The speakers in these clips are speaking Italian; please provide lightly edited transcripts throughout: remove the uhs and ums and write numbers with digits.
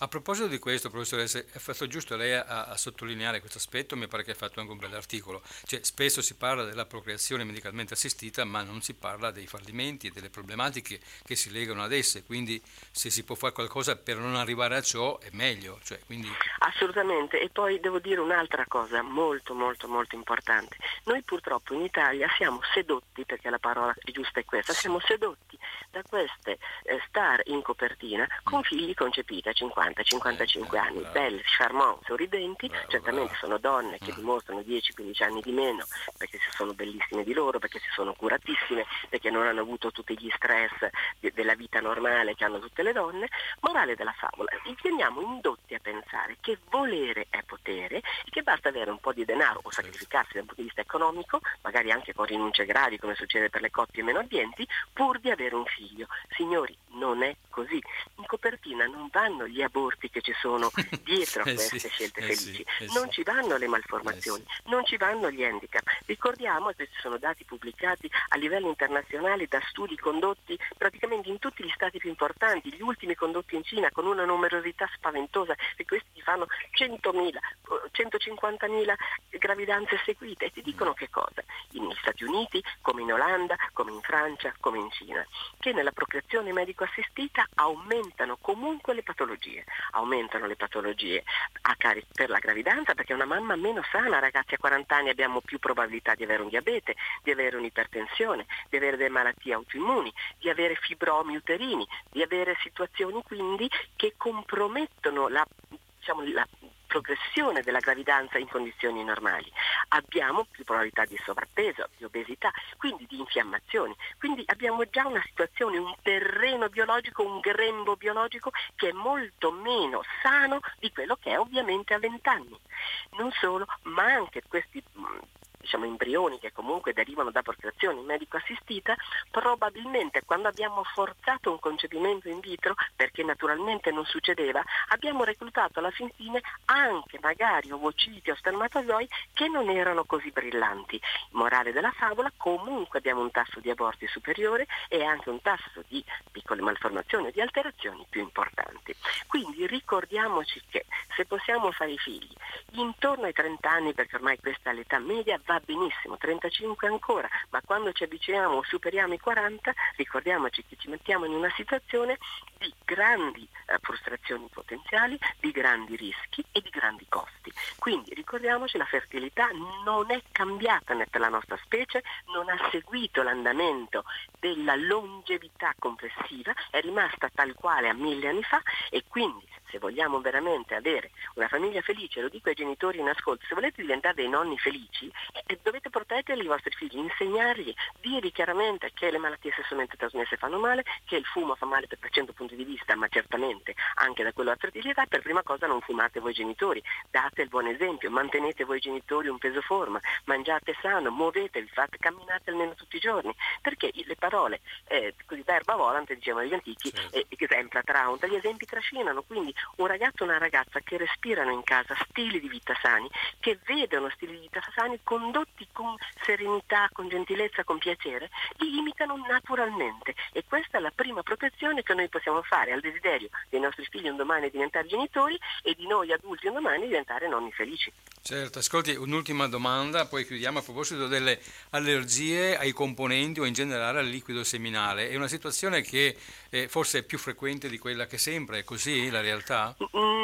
A proposito di questo, professoressa, è fatto giusto lei a sottolineare questo aspetto, mi pare che ha fatto anche un bell'articolo. Cioè, spesso si parla della procreazione medicalmente assistita, ma non si parla dei fallimenti e delle problematiche che si legano ad esse, quindi se si può fare qualcosa per non arrivare a ciò è meglio. Cioè, quindi... Assolutamente, e poi devo dire un'altra cosa molto molto molto importante. Noi purtroppo in Italia siamo sedotti, perché la parola giusta è questa, siamo sedotti da queste star in copertina con figli concepiti a 50-55 anni, bravo, belle, charmant, sorridenti, bravo, certamente bravo. sono donne che dimostrano 10-15 anni di meno, perché si sono bellissime di loro, perché si sono curatissime, perché non hanno avuto tutti gli stress della vita normale che hanno tutte le donne. Morale della favola, veniamo indotti a pensare che volere è potere e che basta avere un po' di denaro o sacrificarsi dal punto di vista economico, magari anche con rinunce gravi come succede per le coppie meno abbienti, pur di avere un figlio. Signori, non è così. In copertina non vanno gli aborti che ci sono dietro a queste scelte felici, non ci vanno le malformazioni, non ci vanno gli handicap. Ricordiamo, e questi sono dati pubblicati a livello internazionale da studi condotti praticamente in tutti gli stati più importanti, gli ultimi condotti in Cina con una numerosità spaventosa, e questi ti fanno 100.000, 150.000 gravidanze seguite, e ti dicono che cosa? Negli Stati Uniti, come in Olanda, come in Francia, come in Cina, che nella procreazione medico assistita aumentano comunque le patologie per la gravidanza, perché una mamma meno sana, ragazzi, a 40 anni abbiamo più probabilità di avere un diabete, di avere un'ipertensione, di avere delle malattie autoimmuni, di avere fibromi uterini, di avere situazioni quindi che compromettono la progressione della gravidanza in condizioni normali. Abbiamo più probabilità di sovrappeso, di obesità, quindi di infiammazioni. Quindi abbiamo già una situazione, un terreno biologico, un grembo biologico che è molto meno sano di quello che è ovviamente a 20 anni. Non solo, ma anche questi embrioni che comunque derivano da procreazione medico assistita, probabilmente quando abbiamo forzato un concepimento in vitro, perché naturalmente non succedeva, abbiamo reclutato alla fine anche magari ovociti o spermatozoi che non erano così brillanti. Morale della favola, comunque abbiamo un tasso di aborti superiore e anche un tasso di piccole malformazioni o di alterazioni più importanti. Quindi ricordiamoci che se possiamo fare i figli intorno ai 30 anni, perché ormai questa è l'età media, va benissimo, 35 ancora, ma quando ci avviciniamo o superiamo i 40, ricordiamoci che ci mettiamo in una situazione di grandi frustrazioni potenziali, di grandi rischi e di grandi costi. Quindi ricordiamoci, la fertilità non è cambiata per la nostra specie, non ha seguito l'andamento della longevità complessiva, è rimasta tal quale a 1000 anni fa, e quindi se vogliamo veramente avere una famiglia felice, lo dico ai genitori in ascolto, se volete diventare dei nonni felici, dovete proteggerli i vostri figli, insegnargli, dirgli chiaramente che le malattie sessualmente trasmesse fanno male, che il fumo fa male per 100 punti di vista, ma certamente anche da quello della fertilità. Per prima cosa non fumate voi genitori, date il buon esempio, mantenete voi genitori un peso forma, mangiate sano, muovetevi, camminate almeno tutti i giorni, perché le parole così verba volant, dicevano gli antichi, exempla traunt, gli esempi trascinano. Quindi un ragazzo e una ragazza che respirano in casa stili di vita sani, che vedono stili di vita sani condotti con serenità, con gentilezza, con piacere, li imitano naturalmente, e questa è la prima protezione che noi possiamo fare al desiderio dei nostri figli un domani di diventare genitori e di noi adulti un domani di diventare nonni felici. Certo, ascolti, un'ultima domanda, poi chiudiamo. A proposito delle allergie ai componenti o in generale al liquido seminale. È una situazione che forse è più frequente di quella che sembra, è così la realtà?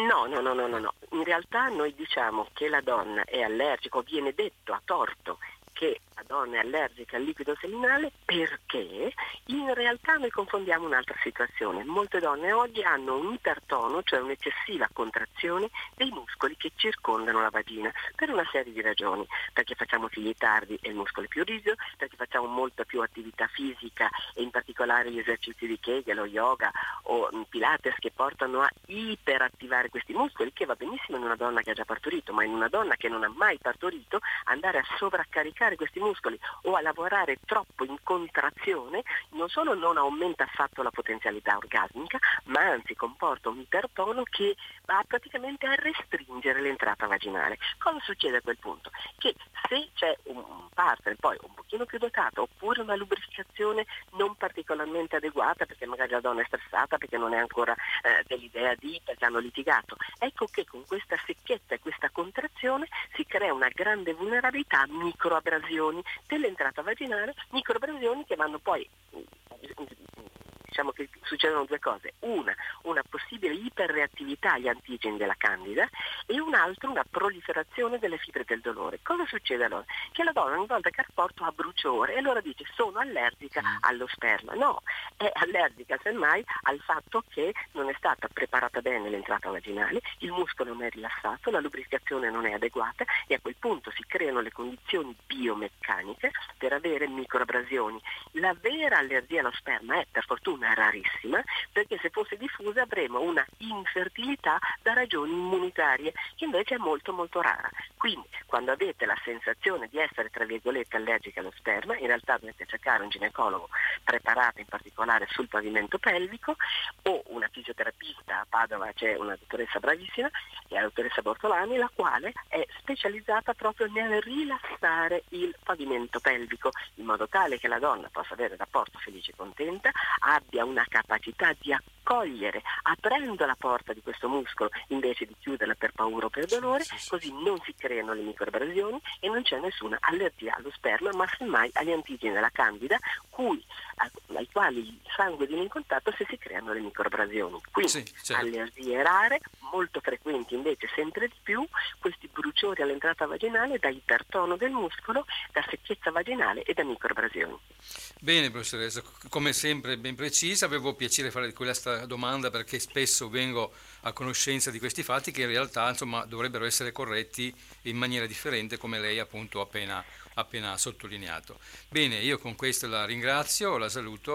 No. In realtà noi diciamo che la donna è allergica, o viene detto a torto che la donna è allergica al liquido seminale, perché in realtà noi confondiamo un'altra situazione. Molte donne oggi hanno un ipertono, cioè un'eccessiva contrazione dei muscoli che circondano la vagina, per una serie di ragioni, perché facciamo figli tardi e il muscolo è più rigido, perché facciamo molta più attività fisica e in particolare gli esercizi di Kegel o yoga o Pilates, che portano a iperattivare questi muscoli, che va benissimo in una donna che ha già partorito, ma in una donna che non ha mai partorito andare a sovraccaricare sovraccaricarre questi muscoli o a lavorare troppo in contrazione, non solo non aumenta affatto la potenzialità orgasmica, ma anzi comporta un ipertono che va praticamente a restringere l'entrata vaginale. Cosa succede a quel punto? Che se c'è un partner poi un pochino più dotato, oppure una lubrificazione non particolarmente adeguata, perché magari la donna è stressata, perché non è ancora dell'idea di, perché hanno litigato, ecco che con questa secchezza e questa contrazione si crea una grande vulnerabilità a microabrasioni dell'entrata vaginale, microabrasioni che vanno poi, diciamo che succedono due cose: una possibile iperreattività agli antigeni della candida, e un altro una proliferazione delle fibre del dolore. Cosa succede allora? Che la donna ogni volta che ha rapporto ha bruciore e allora dice: sono allergica allo sperma. No, è allergica semmai al fatto che non è stata preparata bene l'entrata vaginale, il muscolo non è rilassato, la lubrificazione non è adeguata, e a quel punto si creano le condizioni biomeccaniche per avere microabrasioni. La vera allergia allo sperma è per fortuna rarissima, perché se fosse diffusa avremo una infertilità da ragioni immunitarie, che invece è molto molto rara. Quindi quando avete la sensazione di essere tra virgolette allergica allo sperma, in realtà dovete cercare un ginecologo preparato in particolare sul pavimento pelvico, o una fisioterapista. A Padova c'è una dottoressa bravissima, che è la dottoressa Bortolani, la quale è specializzata proprio nel rilassare il pavimento pelvico, in modo tale che la donna possa avere un rapporto felice e contenta, abbia una capacità di accogliere aprendo la porta di questo muscolo invece di chiuderla per paura o per dolore, così non si creano le microabrasioni e non c'è nessuna allergia allo sperma, ma semmai agli antigeni della candida, ai quali il sangue viene in contatto se si creano le microabrasioni. Quindi allergie rare, molto frequenti invece sempre di più questi bruciori all'entrata vaginale da ipertono del muscolo, da secchezza vaginale e da microabrasioni. Bene, professoressa, come sempre ben precisa. Avevo piacere fare questa domanda perché spesso vengo a conoscenza di questi fatti che in realtà dovrebbero essere corretti in maniera differente, come lei appunto ha appena sottolineato. Bene, io con questo la ringrazio, la saluto.